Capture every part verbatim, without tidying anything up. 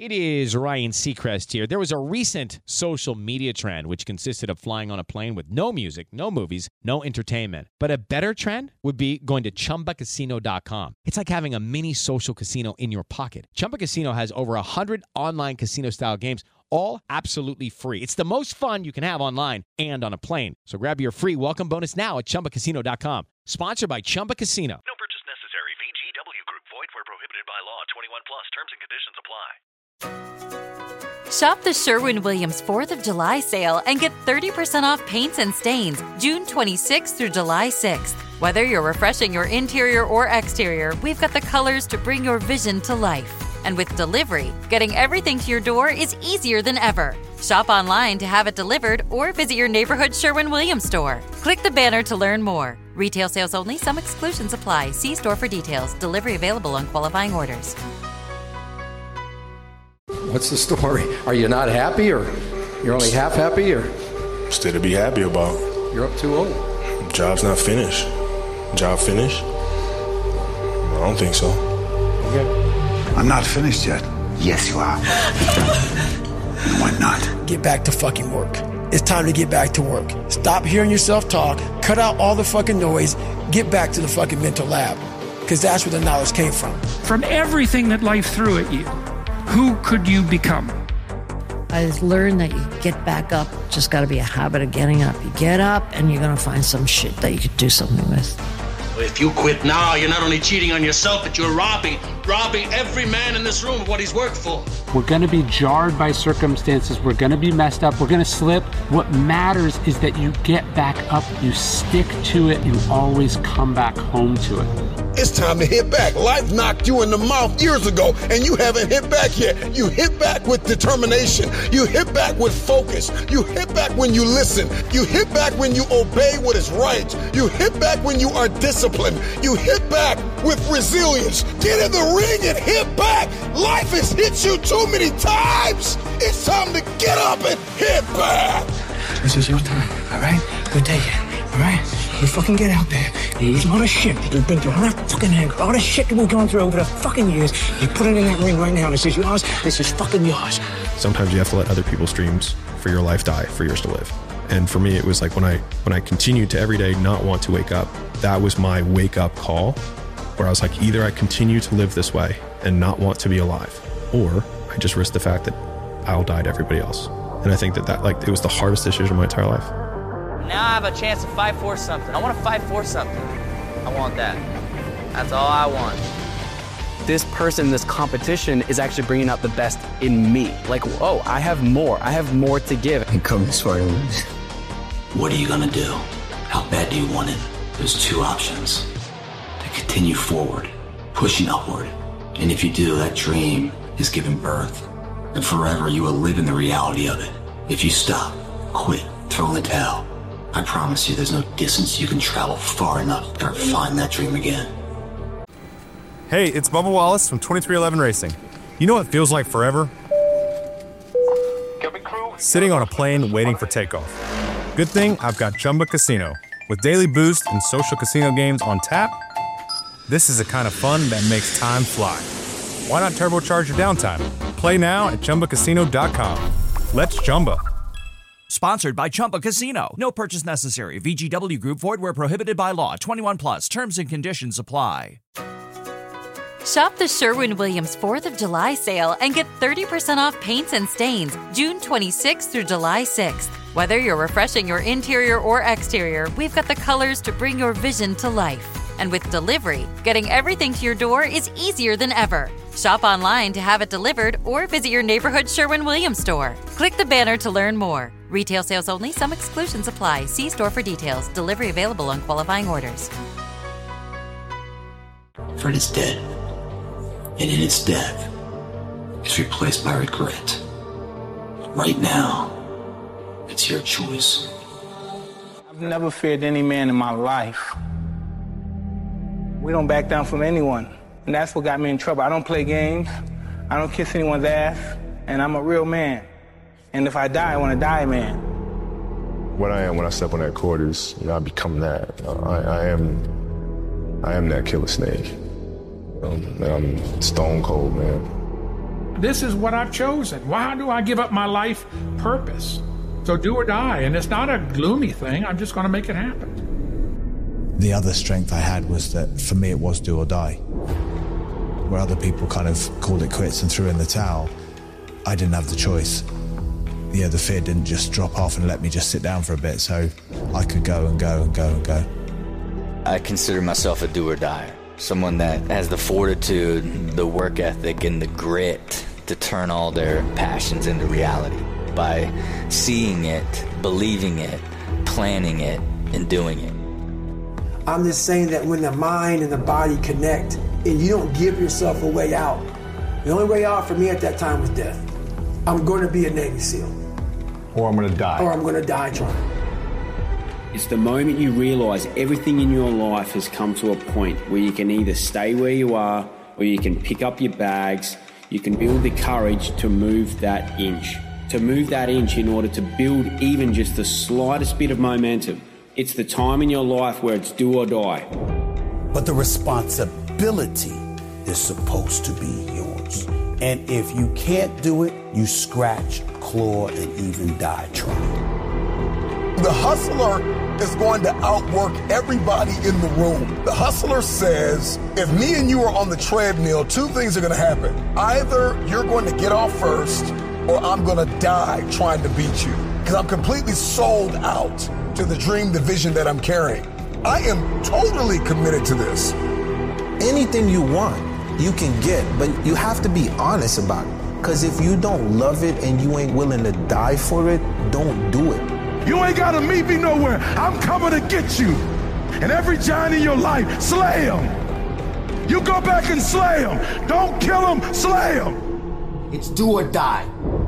It is Ryan Seacrest here. There was a recent social media trend which consisted of flying on a plane with no music, no movies, no entertainment. But a better trend would be going to Chumba Casino dot com. It's like having a mini social casino in your pocket. Chumba Casino has over one hundred online casino-style games, all absolutely free. It's the most fun you can have online and on a plane. So grab your free welcome bonus now at Chumba Casino dot com. Sponsored by Chumba Casino. No purchase necessary. V G W Group. Void where prohibited by law. twenty-one plus. Terms and conditions apply. Shop the Sherwin-Williams fourth of July sale and get thirty percent off paints and stains June twenty-sixth through July sixth. Whether you're refreshing your interior or exterior, we've got the colors to bring your vision to life. And with delivery, getting everything to your door is easier than ever. Shop online to have it delivered or visit your neighborhood Sherwin-Williams store. Click the banner to learn more. Retail sales only. Some exclusions apply. See store for details. Delivery available on qualifying orders. What's the story? Are you not happy, or you're only half happy, or still to be happy about? You're up too old. Job's not finished. Job finished? I don't think so. Okay. I'm not finished yet. Yes, you are. Why not? Get back to fucking work. It's time to get back to work. Stop hearing yourself talk. Cut out all the fucking noise. Get back to the fucking mental lab. Because that's where the knowledge came from. From everything that life threw at you, who could you become? I learned that you get back up. Just got to be a habit of getting up. You get up and you're going to find some shit that you could do something with. If you quit now, you're not only cheating on yourself, but you're robbing, robbing every man in this room of what he's worked for. We're going to be jarred by circumstances. We're going to be messed up. We're going to slip. What matters is that you get back up, you stick to it, you always come back home to it. It's time to hit back. Life knocked you in the mouth years ago, and you haven't hit back yet. You hit back with determination. You hit back with focus. You hit back when you listen. You hit back when you obey what is right. You hit back when you are disciplined. You hit back with resilience. Get in the ring and hit back. Life has hit you too many times. It's time to get up and hit back. This is your time, all right? Go take it, all right? You fucking get out there. There's a lot of shit that you've been through. All that fucking anger, all the shit that we've gone through over the fucking years. You put it in that ring right now. This is yours. This is fucking yours. Sometimes you have to let other people's dreams for your life die for yours to live. And for me, it was like when I when I continued to every day not want to wake up, that was my wake up call, where I was like, either I continue to live this way and not want to be alive, or I just risk the fact that I'll die to everybody else. And I think that that like it was the hardest decision of my entire life. Now I have a chance to fight for something. I want to fight for something. I want that. That's all I want. This person, this competition is actually bringing out the best in me. Like, oh, I have more. I have more to give. And come this far to lose. What are you gonna do? How bad do you want it? There's two options. To continue forward, pushing upward. And if you do, that dream is given birth. And forever you will live in the reality of it. If you stop, quit, throw in the towel, I promise you there's no distance you can travel far enough to ever find that dream again. Hey, it's Bubba Wallace from twenty-three eleven Racing. You know what feels like forever? Sitting on a plane waiting for takeoff. Good thing I've got Chumba Casino. With daily boost and social casino games on tap, this is the kind of fun that makes time fly. Why not turbocharge your downtime? Play now at Chumba Casino dot com. Let's Chumba. Sponsored by Chumba Casino. No purchase necessary. V G W Group. Void where prohibited by law. twenty-one plus. Terms and conditions apply. Shop the Sherwin-Williams fourth of July sale and get thirty percent off paints and stains June twenty-sixth through July sixth. Whether you're refreshing your interior or exterior, we've got the colors to bring your vision to life. And with delivery, getting everything to your door is easier than ever. Shop online to have it delivered or visit your neighborhood Sherwin-Williams store. Click the banner to learn more. Retail sales only. Some exclusions apply. See store for details. Delivery available on qualifying orders. Fred is dead. And in its death, it's replaced by regret. Right now, it's your choice. I've never feared any man in my life. We don't back down from anyone. And that's what got me in trouble. I don't play games. I don't kiss anyone's ass. And I'm a real man. And if I die, I want to die a man. What I am when I step on that court is, you know, I become that. I, I am I am that killer snake. Um, I'm stone cold, man. This is what I've chosen. Why do I give up my life purpose? So do or die. And it's not a gloomy thing. I'm just going to make it happen. The other strength I had was that for me it was do or die. Where other people kind of called it quits and threw in the towel, I didn't have the choice. Yeah, the fear didn't just drop off and let me just sit down for a bit, so I could go and go and go and go. I consider myself a do or die. Someone that has the fortitude, the work ethic, and the grit to turn all their passions into reality by seeing it, believing it, planning it, and doing it. I'm just saying that when the mind and the body connect and you don't give yourself a way out, the only way out for me at that time was death. I'm going to be a Navy SEAL. Or I'm going to die. Or I'm going to die trying. It's the moment you realise everything in your life has come to a point where you can either stay where you are or you can pick up your bags. You can build the courage to move that inch. To move that inch in order to build even just the slightest bit of momentum. It's the time in your life where it's do or die. But the responsibility is supposed to be yours. And if you can't do it, you scratch, claw, and even die trying. The hustler is going to outwork everybody in the room. The hustler says, if me and you are on the treadmill, two things are going to happen. Either you're going to get off first, or I'm going to die trying to beat you. Because I'm completely sold out to the dream, the vision that I'm carrying. I am totally committed to this. Anything you want, you can get, but you have to be honest about it. Because if you don't love it and you ain't willing to die for it, don't do it. You ain't gotta meet me nowhere. I'm coming to get you. And every giant in your life, slay him. You go back and slay him. Don't kill him, slay him. It's do or die.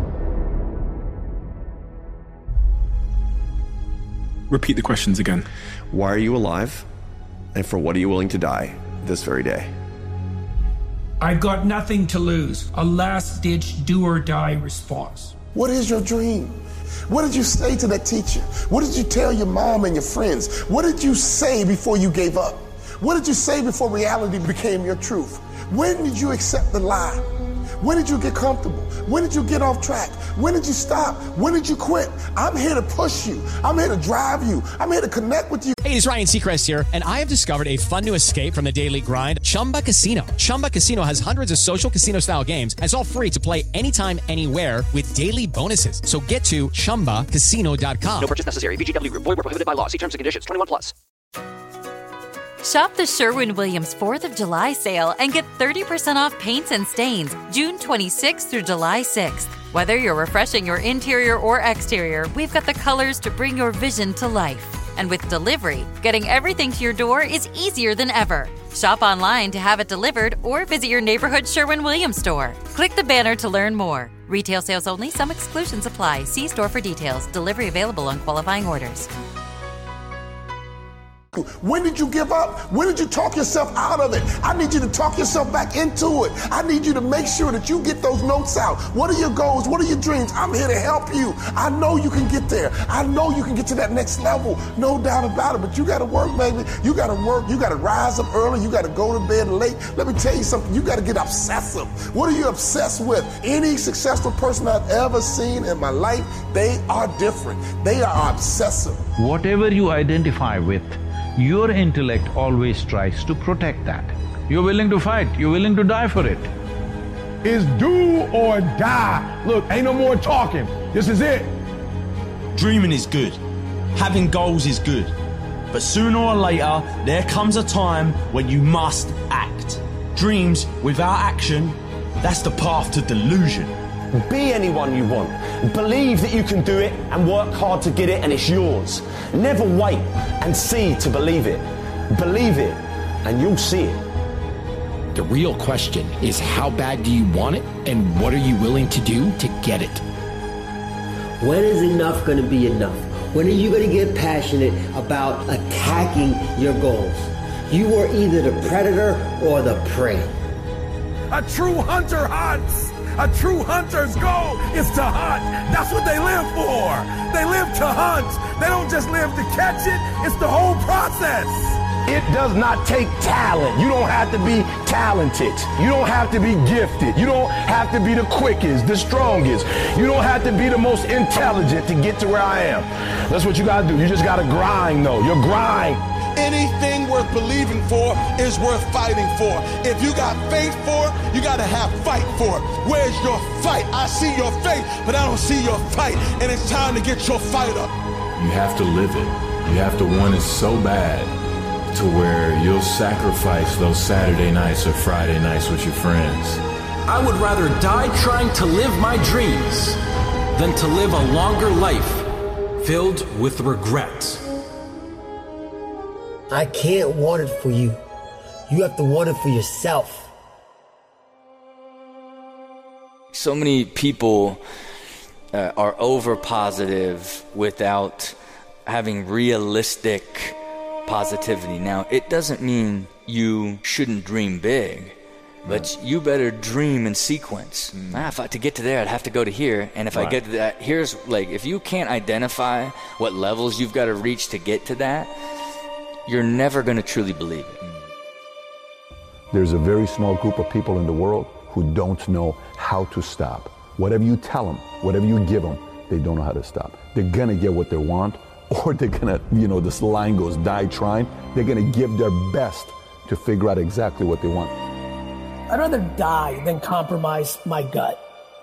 Repeat the questions again. Why are you alive? And for what are you willing to die this very day? I've got nothing to lose. A last-ditch do-or-die response. What is your dream? What did you say to that teacher? What did you tell your mom and your friends? What did you say before you gave up? What did you say before reality became your truth? When did you accept the lie? When did you get comfortable? When did you get off track? When did you stop? When did you quit? I'm here to push you. I'm here to drive you. I'm here to connect with you. Hey, it's Ryan Seacrest here, and I have discovered a fun new escape from the daily grind, Chumba Casino. Chumba Casino has hundreds of social casino-style games, and it's all free to play anytime, anywhere with daily bonuses. So get to chumba casino dot com. No purchase necessary. V G W Group. Void where prohibited by law. See terms and conditions. twenty-one plus. Shop the Sherwin-Williams fourth of July sale and get thirty percent off paints and stains June twenty-sixth through July sixth. Whether you're refreshing your interior or exterior, we've got the colors to bring your vision to life. And with delivery, getting everything to your door is easier than ever. Shop online to have it delivered or visit your neighborhood Sherwin-Williams store. Click the banner to learn more. Retail sales only. Some exclusions apply. See store for details. Delivery available on qualifying orders. When did you give up? When did you talk yourself out of it? I need you to talk yourself back into it. I need you to make sure that you get those notes out. What are your goals? What are your dreams? I'm here to help you. I know you can get there. I know you can get to that next level. No doubt about it. But you got to work, baby. You got to work. You got to rise up early. You got to go to bed late. Let me tell you something. You got to get obsessive. What are you obsessed with? Any successful person I've ever seen in my life, they are different. They are obsessive. Whatever you identify with, your intellect always tries to protect that. You're willing to fight, you're willing to die for it. It's do or die. Look, ain't no more talking. This is it. Dreaming is good. Having goals is good. But sooner or later, there comes a time when you must act. Dreams without action, that's the path to delusion. Be anyone you want. Believe that you can do it and work hard to get it and it's yours. Never wait and see to believe it. Believe it and you'll see it. The real question is how bad do you want it and what are you willing to do to get it? When is enough going to be enough? When are you going to get passionate about attacking your goals? You are either the predator or the prey. A true hunter hunts. A true hunter's goal is to hunt. That's what they live for. They live to hunt. They don't just live to catch it. It's the whole process. It does not take talent. You don't have to be talented. You don't have to be gifted. You don't have to be the quickest, the strongest. You don't have to be the most intelligent to get to where I am. That's what you gotta do. You just gotta grind though. Your grind. Anything worth believing for is worth fighting for. If you got faith for it, you gotta have fight for it. Where's your fight? I see your faith, but I don't see your fight. And it's time to get your fight up. You have to live it. You have to want it so bad to where you'll sacrifice those Saturday nights or Friday nights with your friends. I would rather die trying to live my dreams than to live a longer life filled with regret. I can't want it for you. You have to want it for yourself. So many people uh, are over positive without having realistic positivity. Now, it doesn't mean you shouldn't dream big, but right. you better dream in sequence. Mm. Ah, if I, to get to there, I'd have to go to here. And if right. I get to that, here's like, if you can't identify what levels you've got to reach to get to that, you're never going to truly believe it. There's a very small group of people in the world who don't know how to stop. Whatever you tell them, whatever you give them, they don't know how to stop. They're going to get what they want, or they're gonna, you know, this line goes, die trying. They're gonna give their best to figure out exactly what they want. I'd rather die than compromise my gut.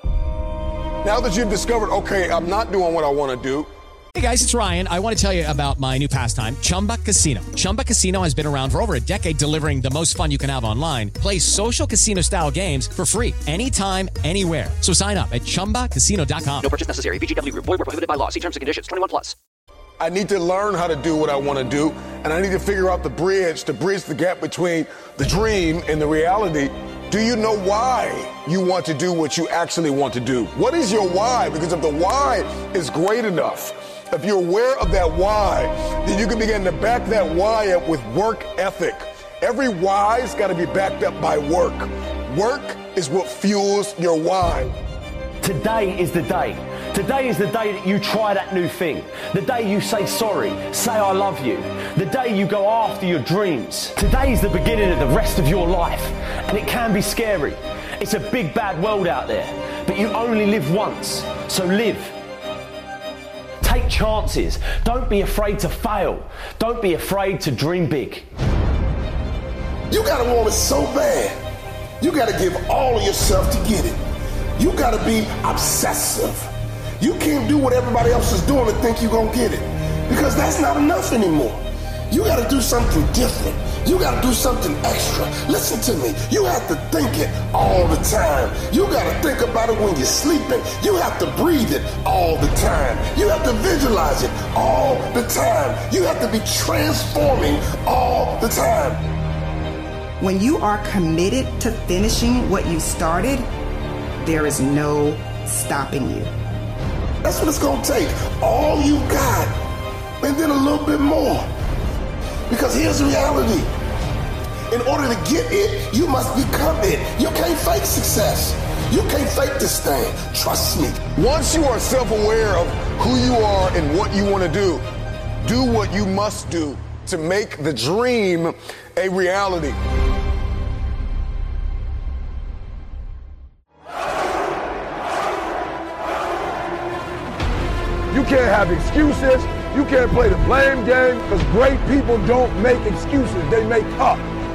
Now that you've discovered, okay, I'm not doing what I wanna do. Hey guys, it's Ryan. I want to tell you about my new pastime, Chumba Casino. Chumba Casino has been around for over a decade, delivering the most fun you can have online. Play social casino-style games for free anytime, anywhere. So sign up at chumba casino dot com. No purchase necessary. V G W Group. Void where prohibited by law. See terms and conditions. twenty-one plus. I need to learn how to do what I want to do, and I need to figure out the bridge to bridge the gap between the dream and the reality. Do you know why you want to do what you actually want to do? What is your why? Because if the why is great enough, if you're aware of that why, then you can begin to back that why up with work ethic. Every why's got to be backed up by work. Work is what fuels your why. Today is the day. Today is the day that you try that new thing. The day you say sorry, say I love you. The day you go after your dreams. Today is the beginning of the rest of your life. And it can be scary. It's a big bad world out there. But you only live once. So live. Take chances. Don't be afraid to fail. Don't be afraid to dream big. You gotta want it so bad. You gotta give all of yourself to get it. You gotta be obsessive. You can't do what everybody else is doing and think you're gonna get it, because that's not enough anymore. You gotta do something different. You gotta do something extra. Listen to me. You have to think it all the time. You gotta think about it when you're sleeping. You have to breathe it all the time. You have to visualize it all the time. You have to be transforming all the time. When you are committed to finishing what you started, there is no stopping you. That's what it's gonna take. All you got, and then a little bit more. Because here's the reality. In order to get it, you must become it. You can't fake success. You can't fake this thing. Trust me. Once you are self-aware of who you are and what you want to do, do what you must do to make the dream a reality. You can't have excuses. You can't play the blame game, because great people don't make excuses. They make up.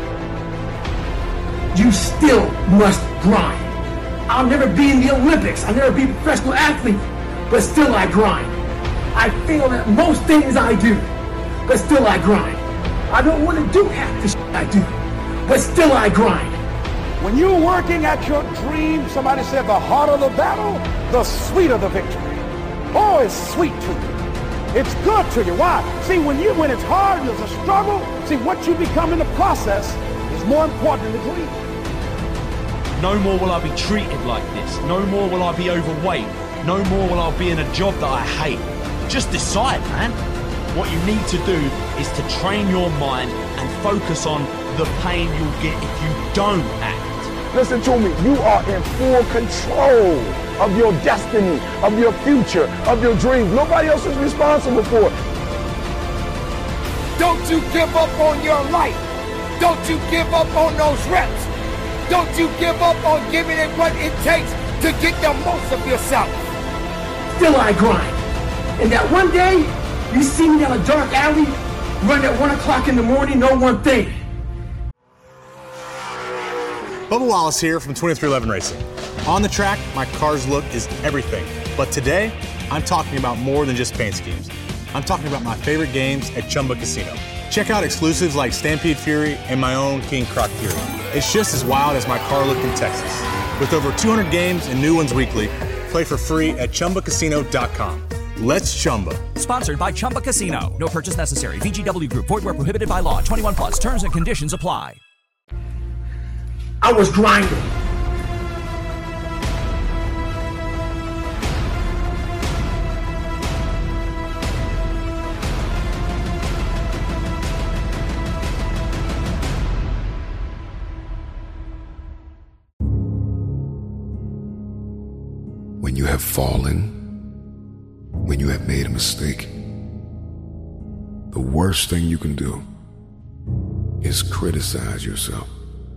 You still must grind. I'll never be in the Olympics. I'll never be a professional athlete, but still I grind. I fail at most things I do, but still I grind. I don't want to do half the shit I do, but still I grind. When you're working at your dream, somebody said the harder the battle, the sweeter the victory. Oh, it's sweet to you. It's good to you. Why? See, when you when it's hard and there's a struggle, see, what you become in the process is more important than the dream. No more will I be treated like this. No more will I be overweight. No more will I be in a job that I hate. Just decide, man. What you need to do is to train your mind and focus on the pain you'll get if you don't act. Listen to me. You are in full control of your destiny, of your future, of your dreams. Nobody else is responsible for it. Don't you give up on your life. Don't you give up on those reps. Don't you give up on giving it what it takes to get the most of yourself. Still I grind. And that one day, you see me down a dark alley, run at one o'clock in the morning, know one thing. Bubba Wallace here from twenty-three eleven Racing. On the track, my car's look is everything. But today, I'm talking about more than just paint schemes. I'm talking about my favorite games at Chumba Casino. Check out exclusives like Stampede Fury and my own King Croc Fury. It's just as wild as my car look in Texas. With over two hundred games and new ones weekly, play for free at Chumba Casino dot com. Let's Chumba. Sponsored by Chumba Casino. No purchase necessary. V G W Group. Void where prohibited by law. twenty-one plus. Terms and conditions apply. I was grinding. When you have fallen, when you have made a mistake, the worst thing you can do is criticize yourself.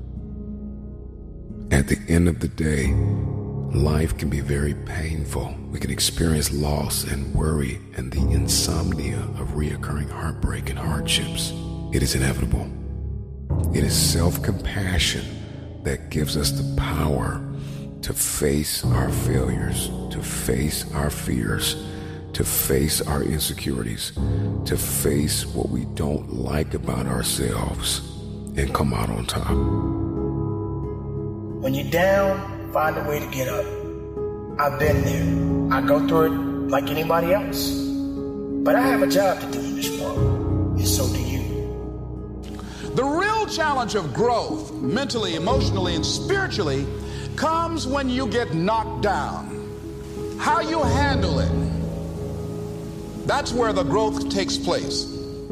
At the end of the day, life can be very painful. We can experience loss and worry and the insomnia of reoccurring heartbreak and hardships. It is inevitable. It is self-compassion that gives us the power to face our failures, to face our fears, to face our insecurities, to face what we don't like about ourselves and come out on top. When you're down, find a way to get up. I've been there. I go through it like anybody else. But I have a job to do in this world, and so do you. The real challenge of growth, mentally, emotionally, and spiritually, comes when you get knocked down. How you handle it, that's where the growth takes place.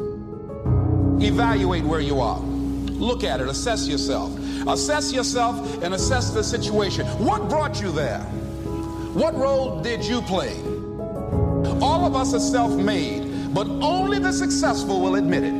Evaluate where you are. Look at it, assess yourself. Assess yourself and assess the situation. What brought you there? What role did you play? All of us are self-made, but only the successful will admit it.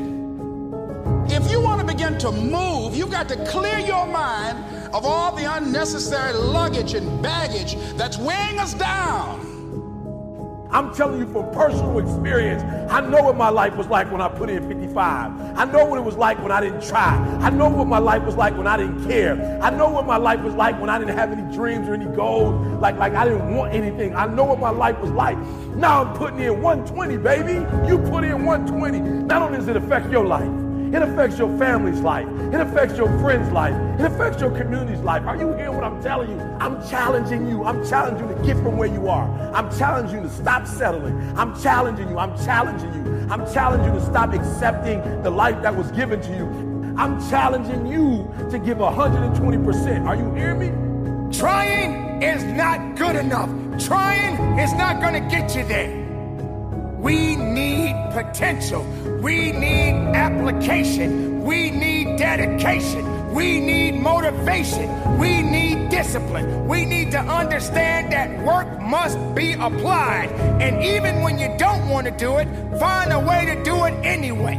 If you want to begin to move, you've got to clear your mind of all the unnecessary luggage and baggage that's weighing us down. I'm telling you from personal experience, I know what my life was like when I put in fifty-five. I know what it was like when I didn't try. I know what my life was like when I didn't care. I know what my life was like when I didn't have any dreams or any goals, like, like I didn't want anything. I know what my life was like. Now I'm putting in one twenty, baby. You put in one twenty. Not only does it affect your life, it affects your family's life. It affects your friend's life. It affects your community's life. Are you hearing what I'm telling you? I'm challenging you. I'm challenging you to get from where you are. I'm challenging you to stop settling. I'm challenging you. I'm challenging you. I'm challenging you to stop accepting the life that was given to you. I'm challenging you to give one hundred twenty percent. Are you hearing me? Trying is not good enough. Trying is not going to get you there. We need potential. We need application. We need dedication. We need motivation. We need discipline. We need to understand that work must be applied. And even when you don't want to do it, find a way to do it anyway.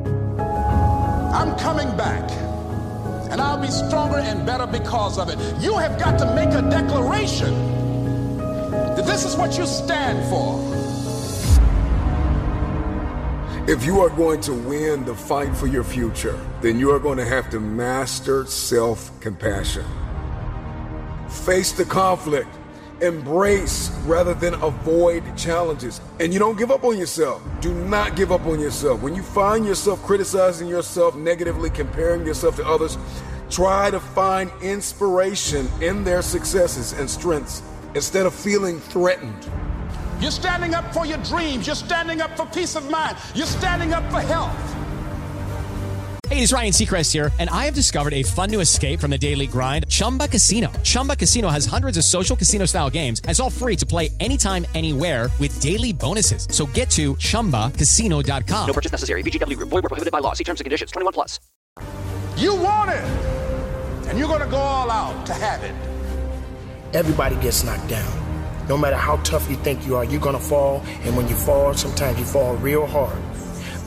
I'm coming back, and I'll be stronger and better because of it. You have got to make a declaration that this is what you stand for. If you are going to win the fight for your future, then you are going to have to master self-compassion. Face the conflict, embrace rather than avoid challenges. And you don't give up on yourself. Do not give up on yourself. When you find yourself criticizing yourself negatively, comparing yourself to others, try to find inspiration in their successes and strengths instead of feeling threatened. You're standing up for your dreams. You're standing up for peace of mind. You're standing up for health. Hey, it's Ryan Seacrest here, and I have discovered a fun new escape from the daily grind, Chumba Casino. Chumba Casino has hundreds of social casino-style games, and it's all free to play anytime, anywhere with daily bonuses. So get to Chumba Casino dot com. No purchase necessary. V G W Group. Void where prohibited by law. See terms and conditions. twenty-one plus. You want it, and you're going to go all out to have it. Everybody gets knocked down. No matter how tough you think you are, you're gonna fall, and when you fall, sometimes you fall real hard.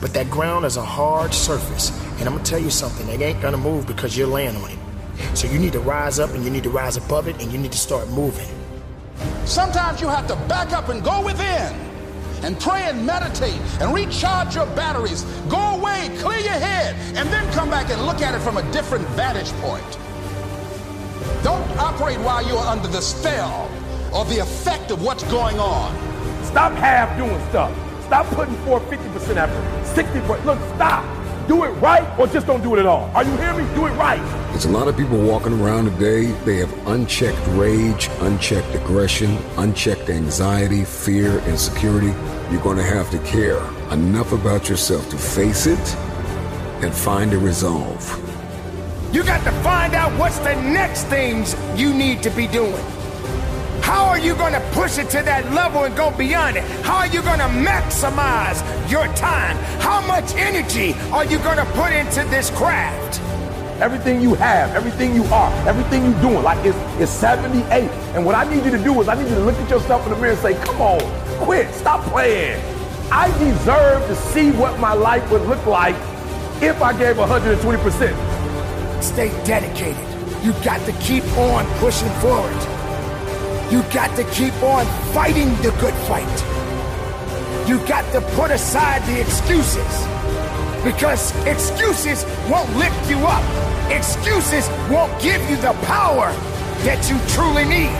But that ground is a hard surface. And I'm gonna tell you something, it ain't gonna move because you're laying on it. So you need to rise up and you need to rise above it and you need to start moving. Sometimes you have to back up and go within and pray and meditate and recharge your batteries. Go away, clear your head, and then come back and look at it from a different vantage point. Don't operate while you're under the spell or the effect of what's going on. Stop half doing stuff. Stop putting forth fifty percent effort, sixty percent. Look, stop. Do it right or just don't do it at all. Are you hearing me? Do it right. There's a lot of people walking around today. They have unchecked rage, unchecked aggression, unchecked anxiety, fear, insecurity. You're going to have to care enough about yourself to face it and find a resolve. You got to find out what's the next things you need to be doing. How are you going to push it to that level and go beyond it? How are you going to maximize your time? How much energy are you going to put into this craft? Everything you have, everything you are, everything you're doing, like it's, it's seventy-eight. And what I need you to do is I need you to look at yourself in the mirror and say, come on, quit, stop playing. I deserve to see what my life would look like if I gave one hundred twenty percent. Stay dedicated. You got to keep on pushing forward. You got to keep on fighting the good fight. You got to put aside the excuses, because excuses won't lift you up. Excuses won't give you the power that you truly need.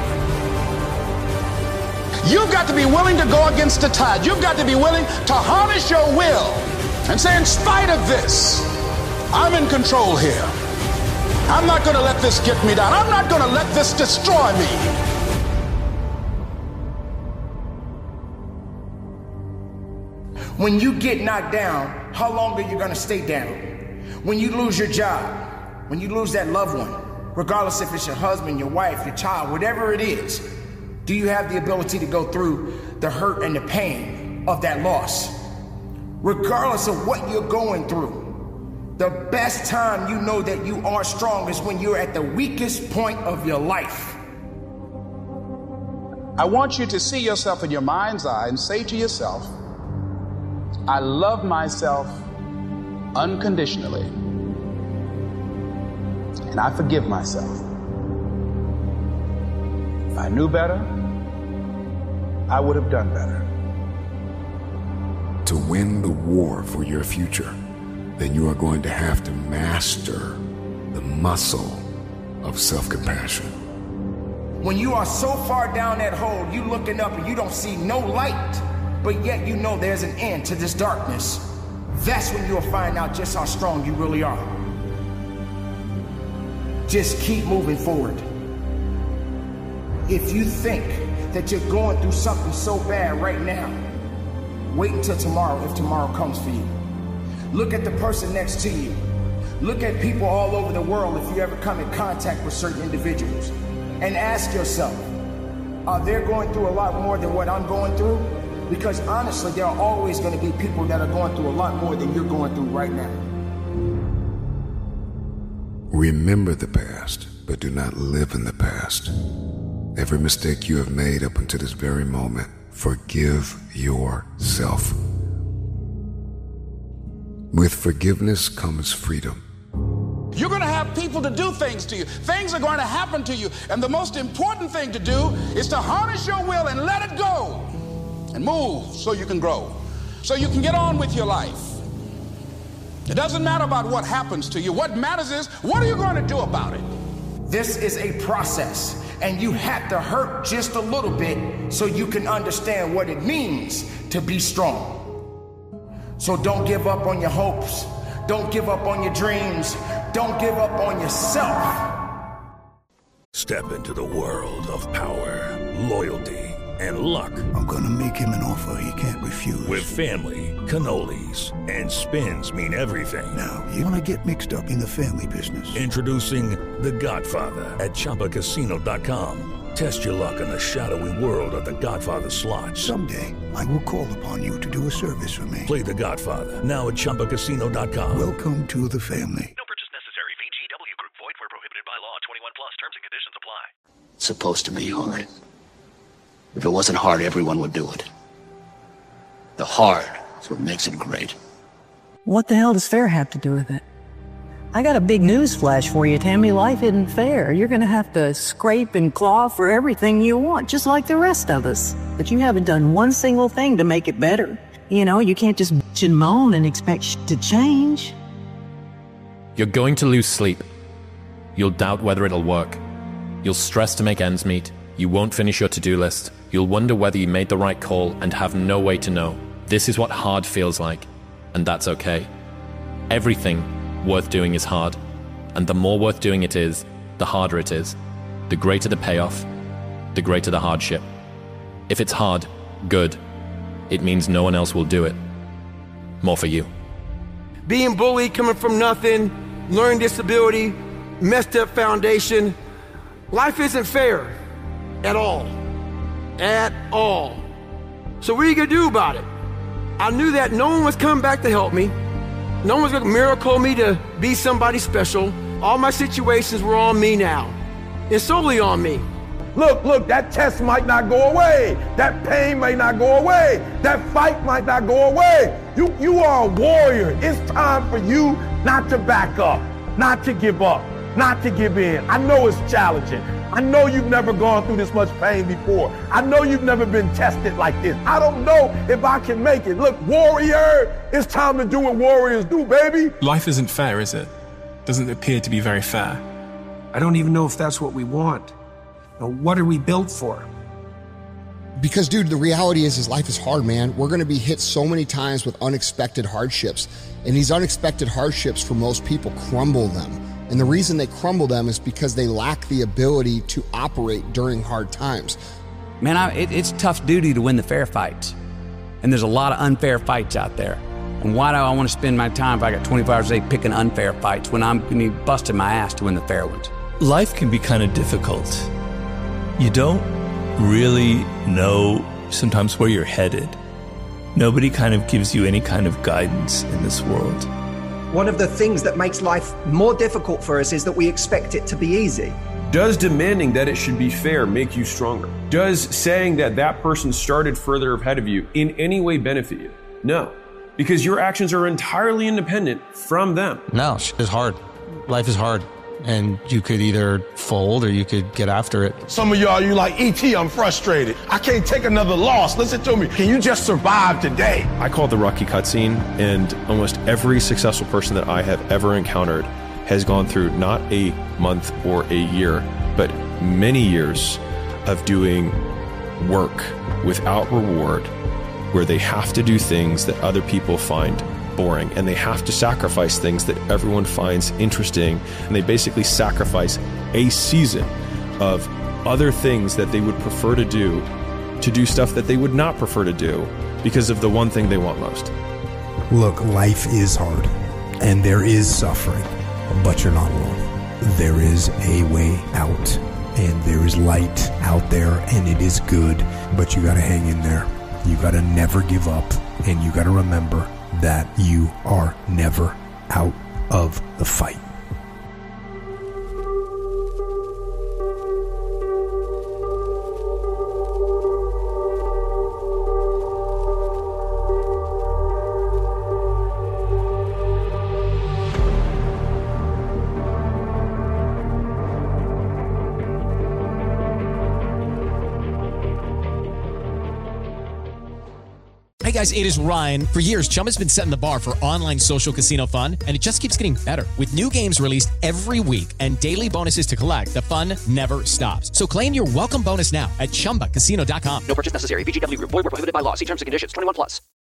You've got to be willing to go against the tide. You've got to be willing to harness your will and say, in spite of this, I'm in control here. I'm not going to let this get me down. I'm not going to let this destroy me. When you get knocked down, how long are you going to stay down? When you lose your job, when you lose that loved one, regardless if it's your husband, your wife, your child, whatever it is, do you have the ability to go through the hurt and the pain of that loss? Regardless of what you're going through, the best time you know that you are strong is when you're at the weakest point of your life. I want you to see yourself in your mind's eye and say to yourself, I love myself unconditionally, and I forgive myself. If I knew better, I would have done better. To win the war for your future, then you are going to have to master the muscle of self-compassion. When you are so far down that hole, you looking up and you don't see no light, but yet you know there's an end to this darkness. That's when you'll find out just how strong you really are. Just keep moving forward. If you think that you're going through something so bad right now, wait until tomorrow if tomorrow comes for you. Look at the person next to you. Look at people all over the world if you ever come in contact with certain individuals. And ask yourself, are they going through a lot more than what I'm going through? Because honestly, there are always going to be people that are going through a lot more than you're going through right now. Remember the past, but do not live in the past. Every mistake you have made up until this very moment, forgive yourself. With forgiveness comes freedom. You're going to have people to do things to you. Things are going to happen to you. And the most important thing to do is to harness your will and let it go. And move so you can grow. So you can get on with your life. It doesn't matter about what happens to you. What matters is, what are you going to do about it? This is a process. And you have to hurt just a little bit so you can understand what it means to be strong. So don't give up on your hopes. Don't give up on your dreams. Don't give up on yourself. Step into the world of power, loyalty, and luck. I'm gonna make him an offer he can't refuse. With family, cannolis, and spins mean everything. Now, you wanna get mixed up in the family business. Introducing The Godfather at Chumba Casino dot com. Test your luck in the shadowy world of The Godfather slot. Someday, I will call upon you to do a service for me. Play The Godfather, now at Chumba Casino dot com. Welcome to the family. No purchase necessary. V G W Group. Void where prohibited by law. twenty-one plus. Terms and conditions apply. It's supposed to be hard. If it wasn't hard, everyone would do it. The hard is what makes it great. What the hell does fair have to do with it? I got a big news flash for you, Tammy. Life isn't fair. You're going to have to scrape and claw for everything you want, just like the rest of us. But you haven't done one single thing to make it better. You know, you can't just bitch and moan and expect shit to change. You're going to lose sleep. You'll doubt whether it'll work. You'll stress to make ends meet. You won't finish your to-do list. You'll wonder whether you made the right call and have no way to know. This is what hard feels like, and that's okay. Everything worth doing is hard, and the more worth doing it is, the harder it is. The greater the payoff, the greater the hardship. If it's hard, good. It means no one else will do it. More for you. Being bullied, coming from nothing, learning disability, messed up foundation. Life isn't fair at all. At all. So what are you gonna do about it? I knew that no one was coming back to help me. No one's gonna miracle me to be somebody special. All my situations were on me now. It's solely on me. Look, look, that test might not go away. That pain may not go away. That fight might not go away. You, you are a warrior. It's time for you not to back up, not to give up, not to give in. I know it's challenging. I know you've never gone through this much pain before. I know you've never been tested like this. I don't know if I can make it. Look, warrior, it's time to do what warriors do, baby. Life isn't fair, is it? Doesn't appear to be very fair. I don't even know if that's what we want. Now, what are we built for? Because, dude, the reality is, is life is hard, man. We're going to be hit so many times with unexpected hardships. And these unexpected hardships, for most people, crumble them. And the reason they crumble them is because they lack the ability to operate during hard times. Man, I, it, it's tough duty to win the fair fights. And there's a lot of unfair fights out there. And why do I want to spend my time if I got twenty-four hours a day picking unfair fights when I'm going to be busting my ass to win the fair ones? Life can be kind of difficult. You don't really know sometimes where you're headed. Nobody kind of gives you any kind of guidance in this world. One of the things that makes life more difficult for us is that we expect it to be easy. Does demanding that it should be fair make you stronger? Does saying that that person started further ahead of you in any way benefit you? No, because your actions are entirely independent from them. No, it's hard. Life is hard. And you could either fold or you could get after it. Some of y'all, you like, E T, I'm frustrated. I can't take another loss. Listen to me. Can you just survive today? I call it the Rocky cutscene, and almost every successful person that I have ever encountered has gone through not a month or a year, but many years of doing work without reward, where they have to do things that other people find boring, and they have to sacrifice things that everyone finds interesting, and they basically sacrifice a season of other things that they would prefer to do to do stuff that they would not prefer to do because of the one thing they want most. Look, life is hard, and there is suffering, but you're not alone. There is a way out, and there is light out there, and it is good, but you gotta hang in there. You gotta never give up, and you gotta remember that you are never out of the fight. Hey guys, it is Ryan. For years, Chumba's been setting the bar for online social casino fun, and it just keeps getting better. With new games released every week and daily bonuses to collect, the fun never stops. So claim your welcome bonus now at chumba casino dot com. No purchase necessary. V G W Group. Void where prohibited by law. See terms and conditions. twenty-one plus.